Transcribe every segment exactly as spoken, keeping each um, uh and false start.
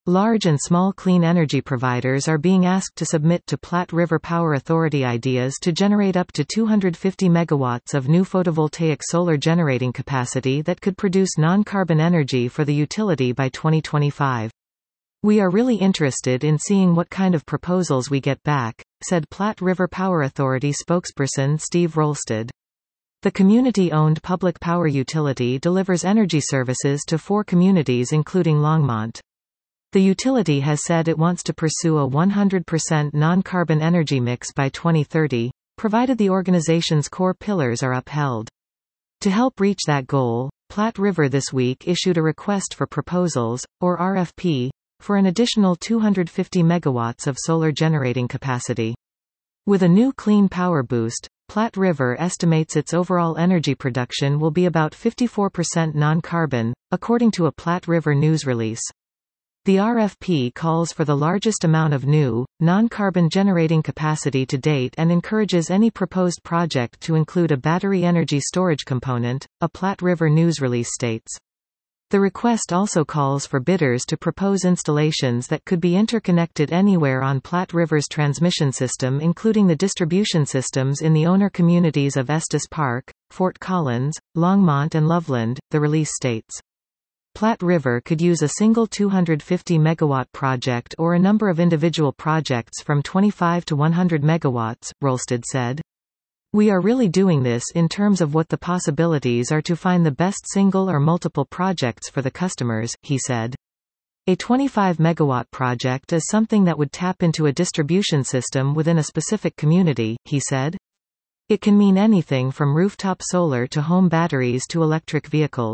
Large and small clean energy providers are being asked to submit to Platte River Power Authority ideas to generate up to two hundred fifty megawatts of new photovoltaic solar generating capacity that could produce non-carbon energy for the utility by twenty twenty-five. "We are really interested in seeing what kind of proposals we get back," said Platte River Power Authority spokesperson Steve Rolstad. The community-owned public power utility delivers energy services to four communities including Longmont. The utility has said it wants to pursue a one hundred percent non-carbon energy mix by twenty thirty, provided the organization's core pillars are upheld. To help reach that goal, Platte River this week issued a request for proposals, or R F P, for an additional two hundred fifty megawatts of solar generating capacity. With a new clean power boost, Platte River estimates its overall energy production will be about fifty-four percent non-carbon, according to a Platte River news release. The R F P calls for the largest amount of new, non-carbon generating capacity to date and encourages any proposed project to include a battery energy storage component, a Platte River news release states. The request also calls for bidders to propose installations that could be interconnected anywhere on Platte River's transmission system, including the distribution systems in the owner communities of Estes Park, Fort Collins, Longmont and Loveland, the release states. Platte River could use a single two hundred fifty megawatt project or a number of individual projects from twenty-five to one hundred megawatts, Rolstad said. "We are really doing this in terms of what the possibilities are to find the best single or multiple projects for the customers," he said. A twenty-five megawatt project is something that would tap into a distribution system within a specific community, he said. It can mean anything from rooftop solar to home batteries to electric vehicles.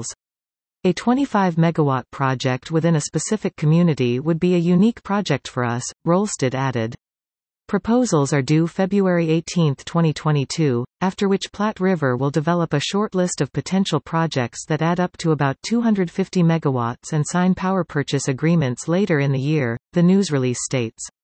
A twenty-five megawatt project within a specific community would be a unique project for us, Rolstad added. Proposals are due February eighteenth twenty twenty-two, after which Platte River will develop a short list of potential projects that add up to about two hundred fifty megawatts and sign power purchase agreements later in the year, the news release states.